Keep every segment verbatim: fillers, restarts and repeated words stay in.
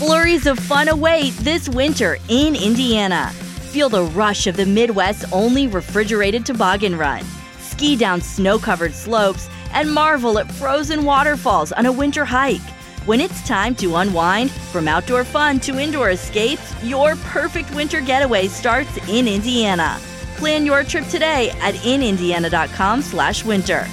Flurries of fun await this winter in Indiana. Feel the rush of the Midwest's only refrigerated toboggan run. Ski down snow-covered slopes and marvel at frozen waterfalls on a winter hike. When it's time to unwind, from outdoor fun to indoor escapes, your perfect winter getaway starts in Indiana. Plan your trip today at in indiana dot com slash winter.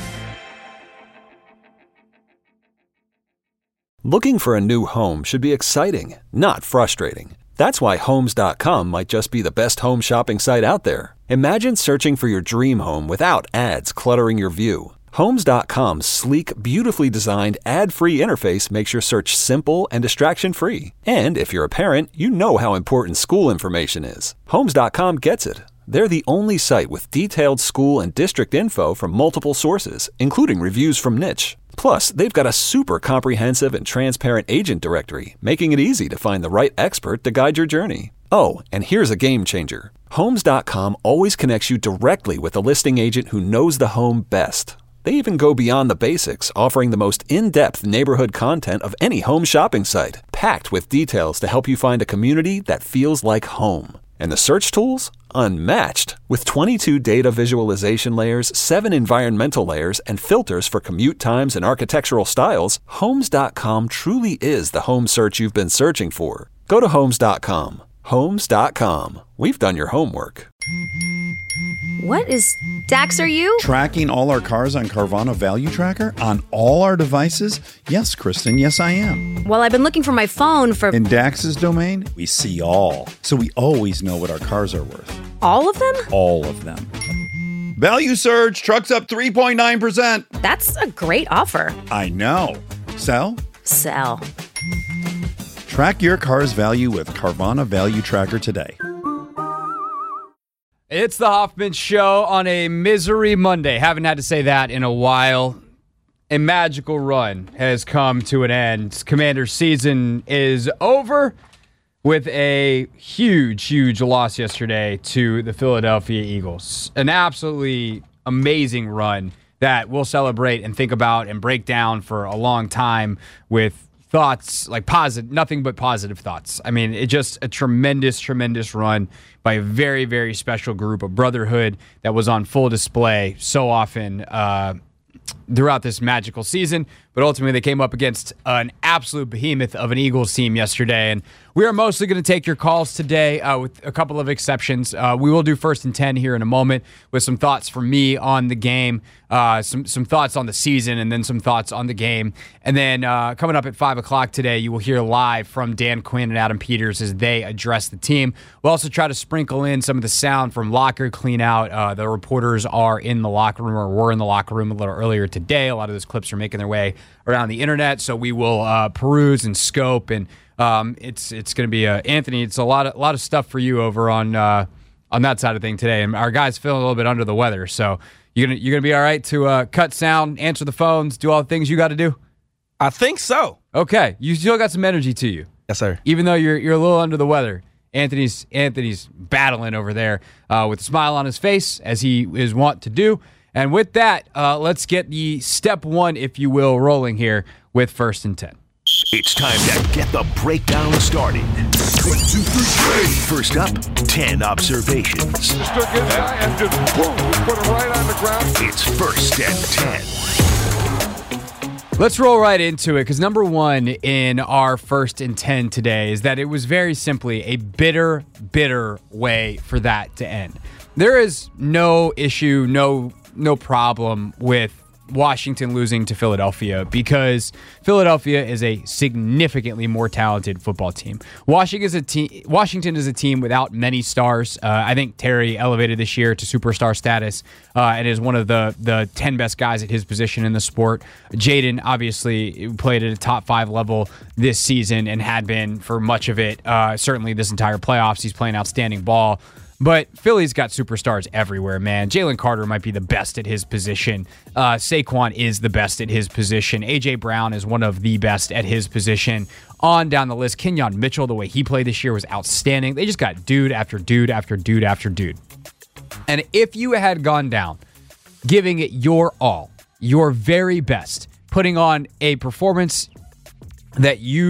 Looking for a new home should be exciting, not frustrating. That's why Homes dot com might just be the best home shopping site out there. Imagine searching for your dream home without ads cluttering your view. Homes dot com's sleek, beautifully designed, ad-free interface makes your search simple and distraction-free. And if you're a parent, you know how important school information is. Homes dot com gets it. They're the only site with detailed school and district info from multiple sources, including reviews from Niche. Plus, they've got a super comprehensive and transparent agent directory, making it easy to find the right expert to guide your journey. Oh, and here's a game changer. Homes dot com always connects you directly with a listing agent who knows the home best. They even go beyond the basics, offering the most in-depth neighborhood content of any home shopping site, packed with details to help you find a community that feels like home. And the search tools? Unmatched. With twenty-two data visualization layers, seven environmental layers, and filters for commute times and architectural styles, Homes dot com truly is the home search you've been searching for. Go to Homes dot com. Homes dot com. We've done your homework. What is... Dax, are you? Tracking all our cars on Carvana Value Tracker? On all our devices? Yes, Kristen, yes I am. Well, I've been looking for my phone for... In Dax's domain, we see all. So we always know what our cars are worth. All of them? All of them. Value surge, trucks up three point nine percent. That's a great offer. I know. Sell? Sell. Track your car's value with Carvana Value Tracker today. It's the Hoffman Show on a Misery Monday. Haven't had to say that in a while. A magical run has come to an end. Commander's season is over with a huge, huge loss yesterday to the Philadelphia Eagles. An absolutely amazing run that we'll celebrate and think about and break down for a long time with thoughts, like positive, nothing but positive thoughts. I mean, it's just a tremendous, tremendous run by a very, very special group of brotherhood that was on full display so often uh, throughout this magical season. But ultimately, they came up against an absolute behemoth of an Eagles team yesterday. And we are mostly going to take your calls today uh, with a couple of exceptions. Uh, we will do first and ten here in a moment with some thoughts from me on the game, uh, some some thoughts on the season, and then some thoughts on the game. And then uh, coming up at five o'clock today, you will hear live from Dan Quinn and Adam Peters as they address the team. We'll also try to sprinkle in some of the sound from locker clean out. Uh, the reporters are in the locker room or were in the locker room a little earlier today. A lot of those clips are making their way around the internet, so we will uh, peruse and scope, and um, it's it's going to be uh, Anthony. It's a lot of a lot of stuff for you over on uh, on that side of thing today, and our guy's feeling a little bit under the weather, so you're gonna you're gonna be all right to uh, cut sound, answer the phones, do all the things you got to do. I think so. Okay, you still got some energy to you. Yes, sir. Even though you're you're a little under the weather, Anthony's Anthony's battling over there uh, with a smile on his face as he is wont to do. And with that, uh, let's get the step one, if you will, rolling here with First and ten. It's time to get the breakdown started. One, two, three, First up, ten observations. Took it and just boom, put it right on the ground. It's First and ten. Let's roll right into it, because number one in our First and ten today is that it was very simply a bitter, bitter way for that to end. There is no issue, no no problem with Washington losing to Philadelphia, because Philadelphia is a significantly more talented football team. Washington is a team. Washington is a team without many stars. Uh, I think Terry elevated this year to superstar status uh, and is one of the the ten best guys at his position in the sport. Jaden obviously played at a top five level this season and had been for much of it. Uh, certainly this entire playoffs, he's playing outstanding ball. But Philly's got superstars everywhere, man. Jalen Carter might be the best at his position. Uh, Saquon is the best at his position. A J. Brown is one of the best at his position. On down the list, Kenyon Mitchell, the way he played this year was outstanding. They just got dude after dude after dude after dude. And if you had gone down, giving it your all, your very best, putting on a performance that you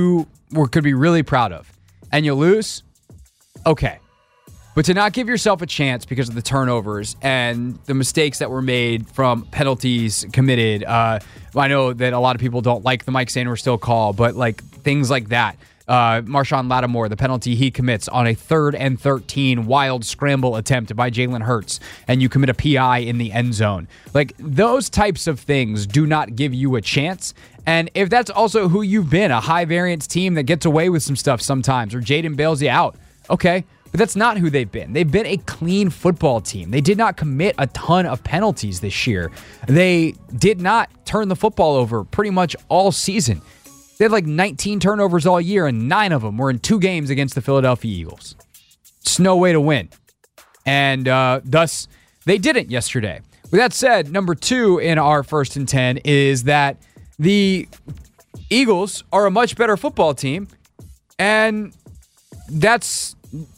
we could be really proud of. And you lose, okay. But to not give yourself a chance because of the turnovers and the mistakes that were made from penalties committed. Uh, I know that a lot of people don't like the Mike Sainristil call, but like things like that. Uh, Marshawn Lattimore, the penalty he commits on a third and thirteen wild scramble attempt by Jalen Hurts, and you commit a P I in the end zone. Like, those types of things do not give you a chance. And if that's also who you've been, a high variance team that gets away with some stuff sometimes, or Jaden bails you out, okay. But that's not who they've been. They've been a clean football team. They did not commit a ton of penalties this year. They did not turn the football over pretty much all season. They had like nineteen turnovers all year, and nine of them were in two games against the Philadelphia Eagles. It's no way to win. And uh, thus, they didn't yesterday. With that said, number two in our first and ten is that the Eagles are a much better football team, and that's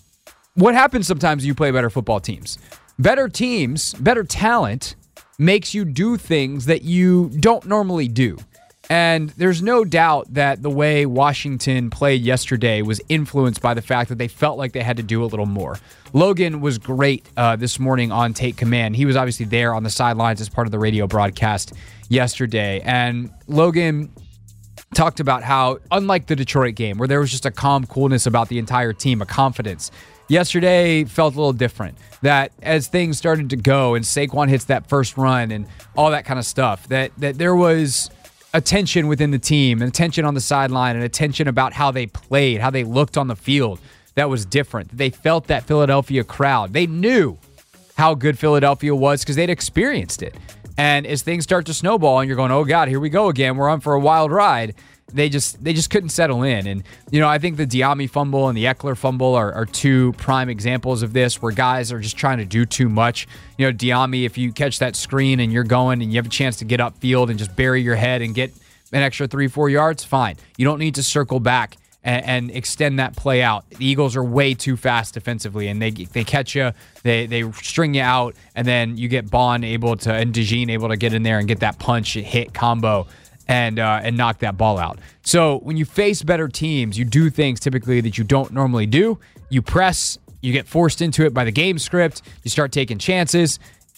what happens sometimes when you play better football teams. Better teams, better talent makes you do things that you don't normally do. And there's no doubt that the way Washington played yesterday was influenced by the fact that they felt like they had to do a little more. Logan was great uh, this morning on Take Command. He was obviously there on the sidelines as part of the radio broadcast yesterday. And Logan talked about how, unlike the Detroit game, where there was just a calm coolness about the entire team, a confidence, yesterday felt a little different. That as things started to go and Saquon hits that first run and all that kind of stuff, that that there was a tension within the team, and a tension on the sideline, and a tension about how they played, how they looked on the field that was different. They felt that Philadelphia crowd. They knew how good Philadelphia was because they'd experienced it. And as things start to snowball and you're going, oh God, here we go again, we're on for a wild ride, they just they just couldn't settle in. And, you know, I think the Diami fumble and the Eckler fumble are, are two prime examples of this, where guys are just trying to do too much. You know, Diami, if you catch that screen and you're going and you have a chance to get upfield and just bury your head and get an extra three, four yards, fine. You don't need to circle back and, and extend that play out. The Eagles are way too fast defensively, and they they catch you, they they string you out, and then you get Bond able to, and DeJean able to get in there and get that punch hit combo and uh, and knock that ball out. So when you face better teams, you do things typically that you don't normally do. You press, you get forced into it by the game script, you start taking chances,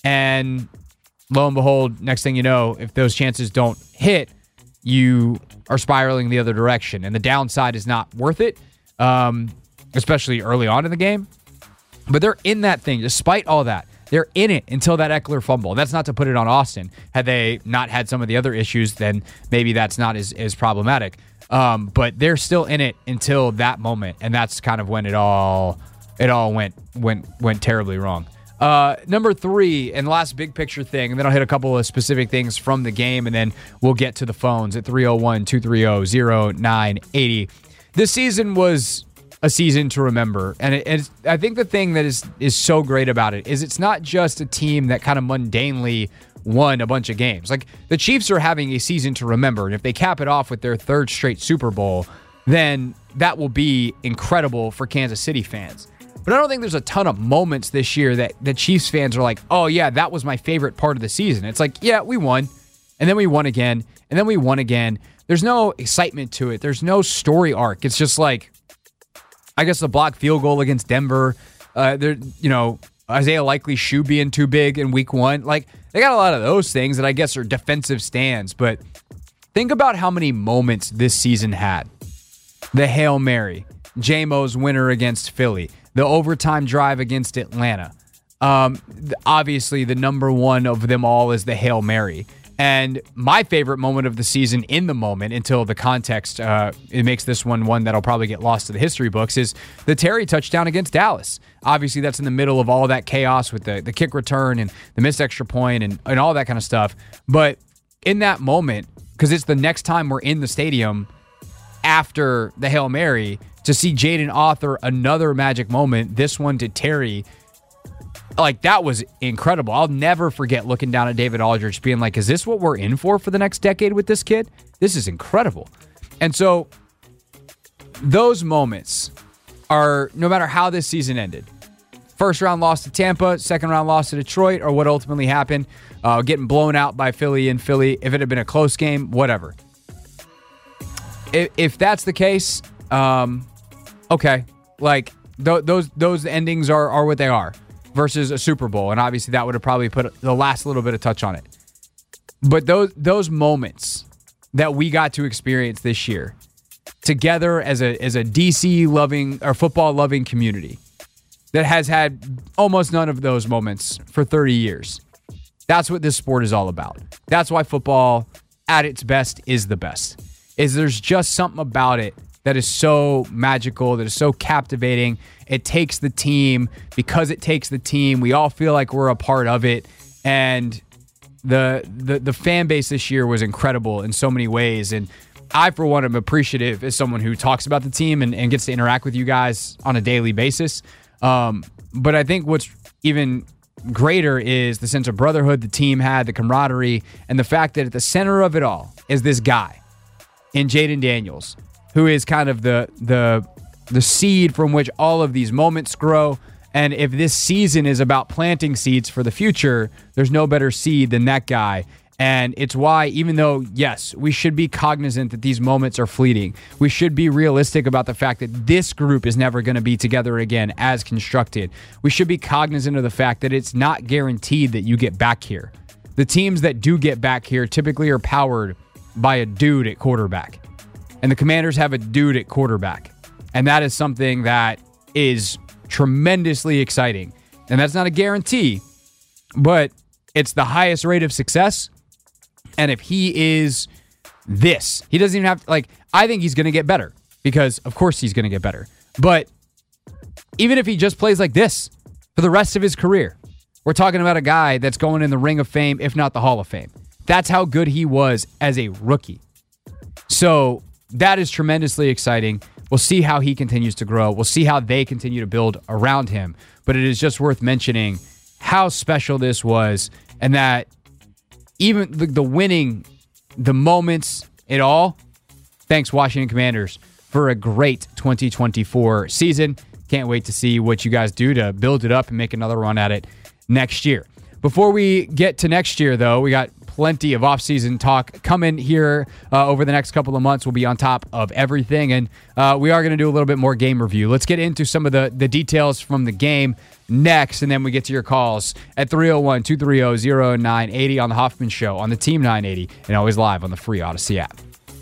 and lo and behold, next thing you know, if those chances don't hit, you are spiraling the other direction. And the downside is not worth it, um, especially early on in the game. But they're in that thing, despite all that. They're in it until that Eckler fumble. That's not to put it on Austin. Had they not had some of the other issues, then maybe that's not as, as problematic. Um, but they're still in it until that moment, and that's kind of when it all it all went went went terribly wrong. Uh, number three, and last big picture thing, and then I'll hit a couple of specific things from the game, and then we'll get to the phones at three oh one, two three oh, oh nine eight oh. This season was a season to remember. And it, it's, I think the thing that is is so great about it is it's not just a team that kind of mundanely won a bunch of games. Like, the Chiefs are having a season to remember, and if they cap it off with their third straight Super Bowl, then that will be incredible for Kansas City fans. But I don't think there's a ton of moments this year that the Chiefs fans are like, oh yeah, that was my favorite part of the season. It's like, yeah, we won, and then we won again, and then we won again. There's no excitement to it. There's no story arc. It's just like, I guess the blocked field goal against Denver, uh, there, you know, Isaiah Likely's shoe being too big in week one. Like, they got a lot of those things that I guess are defensive stands. But think about how many moments this season had. The Hail Mary, J-Mo's winner against Philly, the overtime drive against Atlanta. Um, obviously, the number one of them all is the Hail Mary. And my favorite moment of the season in the moment, until the context, uh, it makes this one one that'll probably get lost to the history books, is the Terry touchdown against Dallas. Obviously, that's in the middle of all that chaos with the, the kick return and the missed extra point and, and all that kind of stuff. But in that moment, because it's the next time we're in the stadium after the Hail Mary, to see Jaden author another magic moment, this one to Terry, like, that was incredible. I'll never forget looking down at David Aldridge being like, is this what we're in for for the next decade with this kid? This is incredible. And so those moments are, no matter how this season ended, first round loss to Tampa, second round loss to Detroit, or what ultimately happened, uh, getting blown out by Philly in Philly, if it had been a close game, whatever. If, if that's the case, Um, okay, like th- those those endings are are what they are versus a Super Bowl, and obviously that would have probably put the last little bit of touch on it. But those those moments that we got to experience this year together as a as a D C loving or football loving community that has had almost none of those moments for thirty years. That's what this sport is all about. That's why football at its best is the best. Is there's just something about it that is so magical, that is so captivating. It takes the team. Because it takes the team, we all feel like we're a part of it. And the the the fan base this year was incredible in so many ways. And I, for one, am appreciative as someone who talks about the team and, and gets to interact with you guys on a daily basis. Um, but I think what's even greater is the sense of brotherhood the team had, the camaraderie, and the fact that at the center of it all is this guy in Jayden Daniels, who is kind of the the the seed from which all of these moments grow. And if this season is about planting seeds for the future, there's no better seed than that guy. And it's why, even though, yes, we should be cognizant that these moments are fleeting, we should be realistic about the fact that this group is never going to be together again as constructed. We should be cognizant of the fact that it's not guaranteed that you get back here. The teams that do get back here typically are powered by a dude at quarterback. And the Commanders have a dude at quarterback. And that is something that is tremendously exciting. And that's not a guarantee, but it's the highest rate of success. And if he is this, he doesn't even have to, like, I think he's going to get better because, of course, he's going to get better. But even if he just plays like this for the rest of his career, we're talking about a guy that's going in the Ring of Fame, if not the Hall of Fame. That's how good he was as a rookie. So that is tremendously exciting. We'll see how he continues to grow. We'll see how they continue to build around him. But it is just worth mentioning how special this was and that even the, the winning, the moments, it all, thanks Washington Commanders for a great twenty twenty-four season. Can't wait to see what you guys do to build it up and make another run at it next year. Before we get to next year, though, we got plenty of offseason talk coming here uh, over the next couple of months. We'll be on top of everything, and uh, we are going to do a little bit more game review. Let's get into some of the, the details from the game next, and then we get to your calls at three oh one, two three oh, oh nine eight oh on The Hoffman Show, on the Team nine eighty, and always live on the free Odyssey app.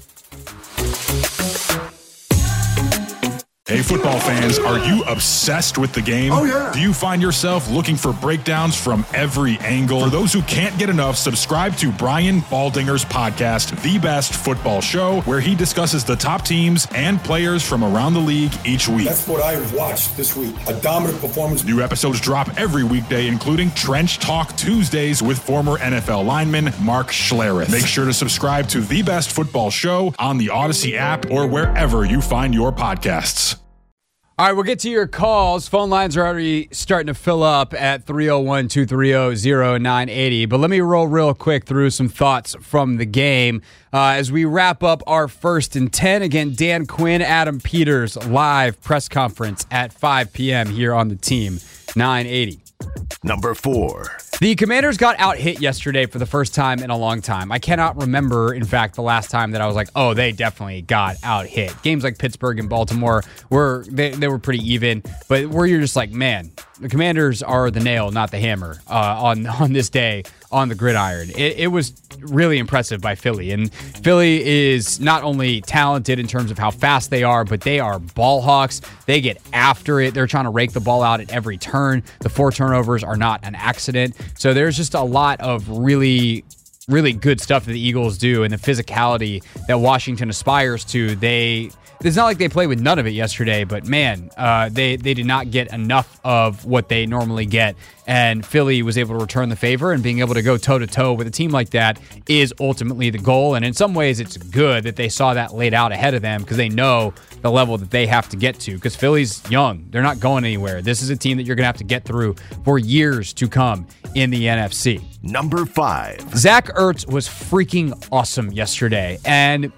Hey, football fans, are you obsessed with the game? Oh, yeah. Do you find yourself looking for breakdowns from every angle? For those who can't get enough, subscribe to Brian Baldinger's podcast, The Best Football Show, where he discusses the top teams and players from around the league each week. That's what I watched this week. A dominant performance. New episodes drop every weekday, including Trench Talk Tuesdays with former N F L lineman Mark Schlereth. Make sure to subscribe to The Best Football Show on the Odyssey app or wherever you find your podcasts. All right, we'll get to your calls. Phone lines are already starting to fill up at three oh one, two three oh, oh nine eight oh. But let me roll real quick through some thoughts from the game uh, as we wrap up our first and ten. Again, Dan Quinn, Adam Peters, live press conference at five p.m. here on the Team nine eighty. Number four. The Commanders got out-hit yesterday for the first time in a long time. I cannot remember, in fact, the last time that I was like, oh, they definitely got out-hit. Games like Pittsburgh and Baltimore, were they, they were pretty even, but where you're just like, man, the Commanders are the nail, not the hammer, uh, on, on this day on the gridiron. It, it was really impressive by Philly, and Philly is not only talented in terms of how fast they are, but they are ball hawks. They get after it. They're trying to rake the ball out at every turn. The four turnovers are not an accident. So there's just a lot of really, really good stuff that the Eagles do, and the physicality that Washington aspires to. They It's not like they played with none of it yesterday, but man, uh, they, they did not get enough of what they normally get. And Philly was able to return the favor, and being able to go toe-to-toe with a team like that is ultimately the goal. And in some ways, it's good that they saw that laid out ahead of them because they know the level that they have to get to. Because Philly's young. They're not going anywhere. This is a team that you're going to have to get through for years to come in the N F C. Number five. Zach Ertz was freaking awesome yesterday. And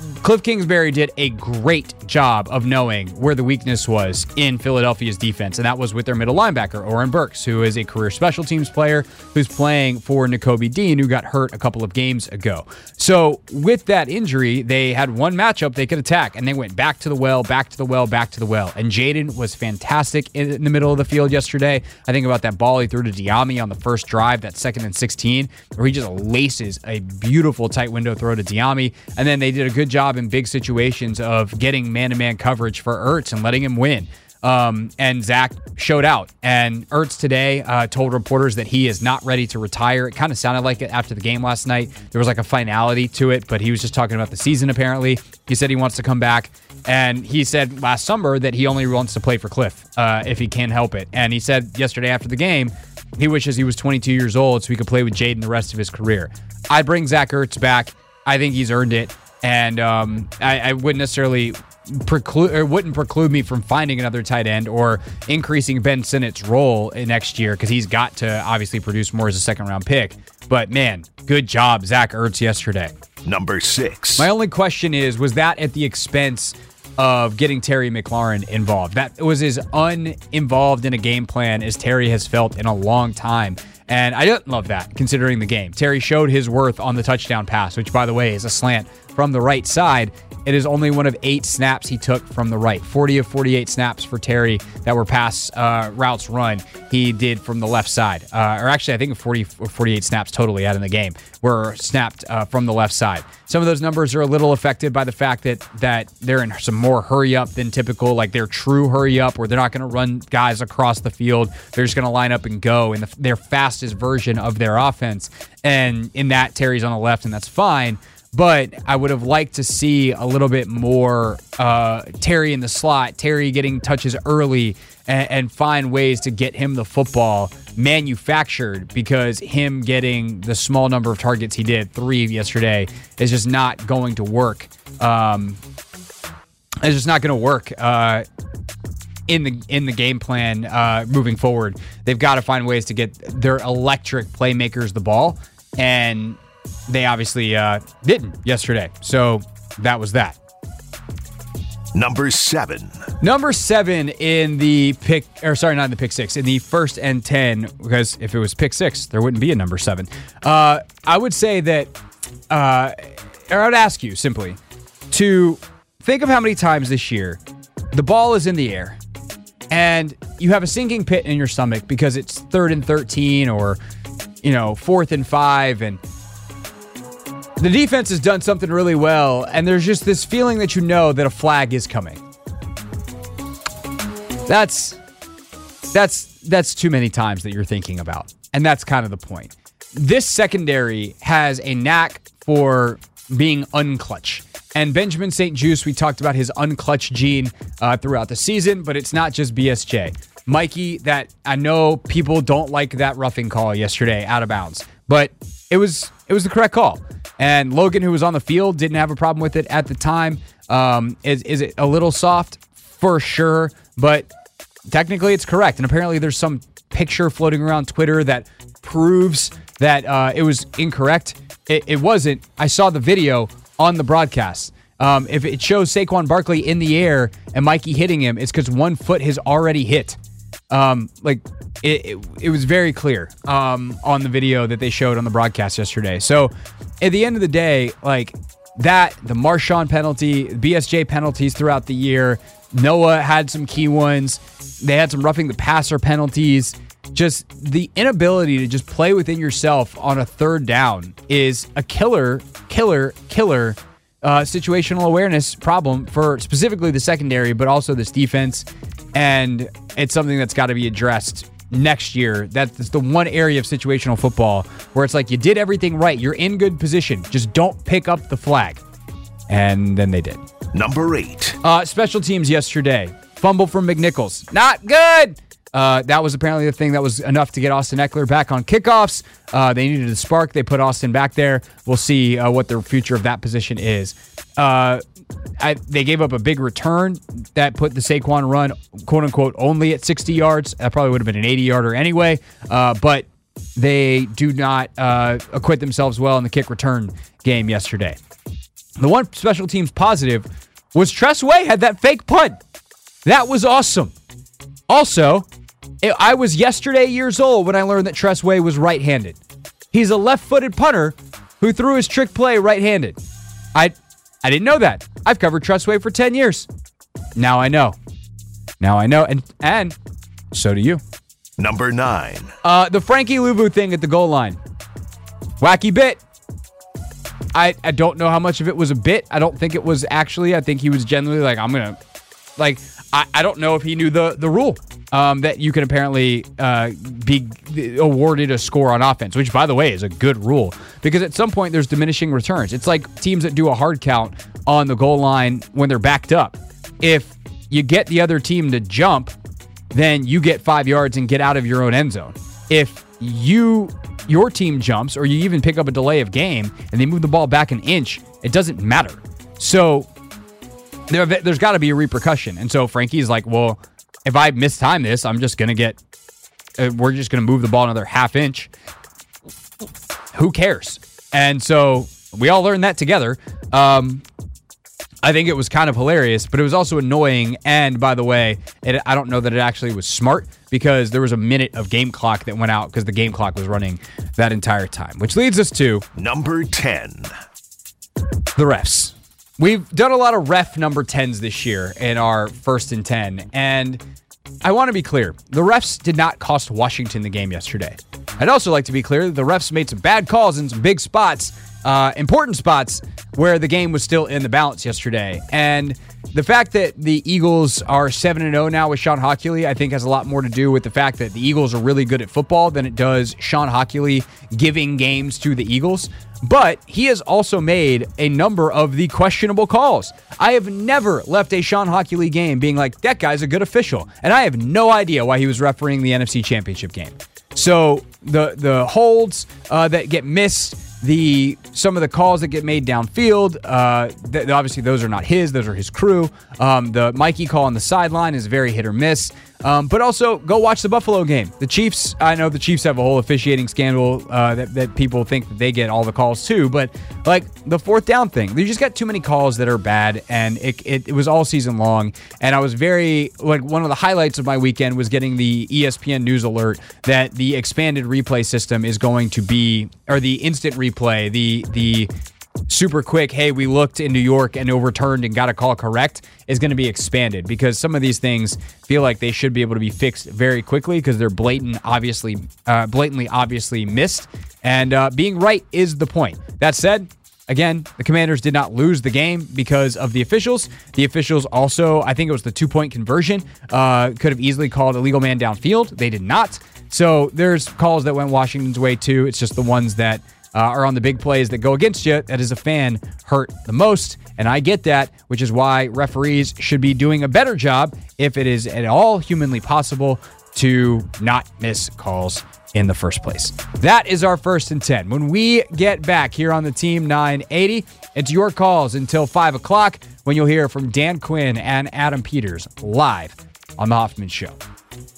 Cliff Kingsbury did a great job of knowing where the weakness was in Philadelphia's defense, and that was with their middle linebacker, Oren Burks, who is a career special teams player who's playing for Nakobe Dean, who got hurt a couple of games ago. So with that injury, they had one matchup they could attack, and they went back to the well, back to the well, back to the well. And Jaden was fantastic in the middle of the field yesterday. I think about that ball he threw to Diami on the first drive, that second and sixteen, where he just laces a beautiful tight window throw to Diami. And then they did a good job in big situations of getting man-to-man coverage for Ertz and letting him win. Um, and Zach showed out. And Ertz today uh, told reporters that he is not ready to retire. It kind of sounded like it after the game last night. There was like a finality to it, but he was just talking about the season apparently. He said he wants to come back. And he said last summer that he only wants to play for Cliff uh, if he can help it. And he said yesterday after the game, he wishes he was twenty-two years old so he could play with Jaden the rest of his career. I'd bring Zach Ertz back. I think he's earned it. And um, I, I wouldn't necessarily preclude or wouldn't preclude me from finding another tight end or increasing Ben Sinnott's role in next year because he's got to obviously produce more as a second round pick. But man, good job, Zach Ertz yesterday. Number six. My only question is, was that at the expense of getting Terry McLaurin involved? That was as uninvolved in a game plan as Terry has felt in a long time. And I didn't love that, considering the game. Terry showed his worth on the touchdown pass, which, by the way, is a slant from the right side. It is only one of eight snaps he took from the right. forty of forty-eight snaps for Terry that were pass uh, routes run, he did from the left side. Uh, or actually, I think forty or forty-eight snaps totally out in the game were snapped uh, from the left side. Some of those numbers are a little affected by the fact that that they're in some more hurry up than typical, like they're true hurry up where they're not going to run guys across the field. They're just going to line up and go in the, their fastest version of their offense. And in that, Terry's on the left, and that's fine. But I would have liked to see a little bit more uh, Terry in the slot, Terry getting touches early and, and find ways to get him the football manufactured, because him getting the small number of targets he did, three yesterday, is just not going to work. Um, it's just not going to work uh, in the in the game plan uh, moving forward. They've got to find ways to get their electric playmakers the ball, and they obviously uh, didn't yesterday. So that was that. Number seven. Number seven in the pick, or sorry, not in the pick six, in the first and ten, because if it was pick six, there wouldn't be a number seven. Uh, I would say that, uh, or I would ask you simply to think of how many times this year the ball is in the air and you have a sinking pit in your stomach because it's third and thirteen or, you know, fourth and five, and the defense has done something really well, and there's just this feeling that you know that a flag is coming. That's that's that's too many times that you're thinking about, and that's kind of the point. This secondary has a knack for being unclutch. And Benjamin Saint Juste, we talked about his unclutch gene uh, throughout the season, but it's not just B S J. Mikey, that I know people don't like that roughing call yesterday out of bounds, but it was it was the correct call. And Logan, who was on the field, didn't have a problem with it at the time. Um, is is it a little soft? For sure, but technically it's correct. And apparently there's some picture floating around Twitter that proves that uh, it was incorrect. It, it wasn't. I saw the video on the broadcast. Um, if it shows Saquon Barkley in the air and Mikey hitting him, it's because one foot has already hit. Um, like it, it, it was very clear um, on the video that they showed on the broadcast yesterday. So at the end of the day, like that, the Marshawn penalty, B S J penalties throughout the year, Noah had some key ones. They had some roughing the passer penalties. Just the inability to just play within yourself on a third down is a killer, killer, killer uh, situational awareness problem for specifically the secondary, but also this defense. And it's something that's got to be addressed next year. That's the one area of situational football where it's like you did everything right. You're in good position. Just don't pick up the flag. And then they did. Number eight. Uh, special teams yesterday. Fumble from McNichols. Not good. Uh, that was apparently the thing that was enough to get Austin Eckler back on kickoffs. Uh, they needed a spark. They put Austin back there. We'll see uh, what the future of that position is. Uh, I, they gave up a big return that put the Saquon run, quote unquote, only at sixty yards. That probably would have been an eighty yarder anyway. Uh, but they do not uh, acquit themselves well in the kick return game yesterday. The one special teams positive was Tress Way had that fake punt. That was awesome. Also, I was yesterday years old when I learned that Tress Way was right-handed. He's a left-footed punter who threw his trick play right-handed. I I didn't know that. I've covered Tress Way for ten years. Now I know. Now I know, and and so do you. Number nine. Uh, the Frankie Luvu thing at the goal line. Wacky bit. I, I don't know how much of it was a bit. I don't think it was actually. I think he was genuinely like, I'm going to, like, I, I don't know if he knew the, the rule um, that you can apparently uh, be awarded a score on offense, which, by the way, is a good rule because at some point there's diminishing returns. It's like teams that do a hard count on the goal line when they're backed up. If you get the other team to jump, then you get five yards and get out of your own end zone. If you your team jumps or you even pick up a delay of game and they move the ball back an inch, it doesn't matter. So there, there's got to be a repercussion. And so Frankie's like, well, if I mistime this, I'm just going to get, uh, we're just going to move the ball another half inch. Who cares? And so we all learned that together. Um, I think it was kind of hilarious, but it was also annoying. And by the way, it, I don't know that it actually was smart because there was a minute of game clock that went out because the game clock was running that entire time, which leads us to number ten. The refs. We've done a lot of ref number tens this year in our first and ten. And I want to be clear. The refs did not cost Washington the game yesterday. I'd also like to be clear that the refs made some bad calls in some big spots, uh, important spots where the game was still in the balance yesterday. And the fact that the Eagles are seven and oh now with Sean Hockley, I think has a lot more to do with the fact that the Eagles are really good at football than it does Sean Hockley giving games to the Eagles. But he has also made a number of the questionable calls. I have never left a Sean Hockley game being like, that guy's a good official. And I have no idea why he was refereeing the N F C Championship game. So the the holds uh, that get missed, the some of the calls that get made downfield, uh, th- obviously those are not his, those are his crew. Um, the Mikey call on the sideline is very hit or miss. Um, but also, go watch the Buffalo game. The Chiefs, I know the Chiefs have a whole officiating scandal uh, that, that people think that they get all the calls too, but like the fourth down thing, they just got too many calls that are bad, and it, it, it was all season long, and I was very, like one of the highlights of my weekend was getting the E S P N news alert that the expanded replay system is going to be, or the instant replay, the the super quick, hey, we looked in New York and overturned and got a call correct, is going to be expanded because some of these things feel like they should be able to be fixed very quickly because they're blatant, obviously, uh, blatantly, obviously missed. And uh, being right is the point. That said, again, the Commanders did not lose the game because of the officials. The officials also, I think it was the two-point conversion, uh, could have easily called a legal man downfield. They did not. So there's calls that went Washington's way too. It's just the ones that Uh, are on the big plays that go against you that as a fan hurt the most. And I get that, which is why referees should be doing a better job if it is at all humanly possible to not miss calls in the first place. That is our first and ten. When we get back here on the Team nine eighty, it's your calls until five o'clock when you'll hear from Dan Quinn and Adam Peters live on The Hoffman Show.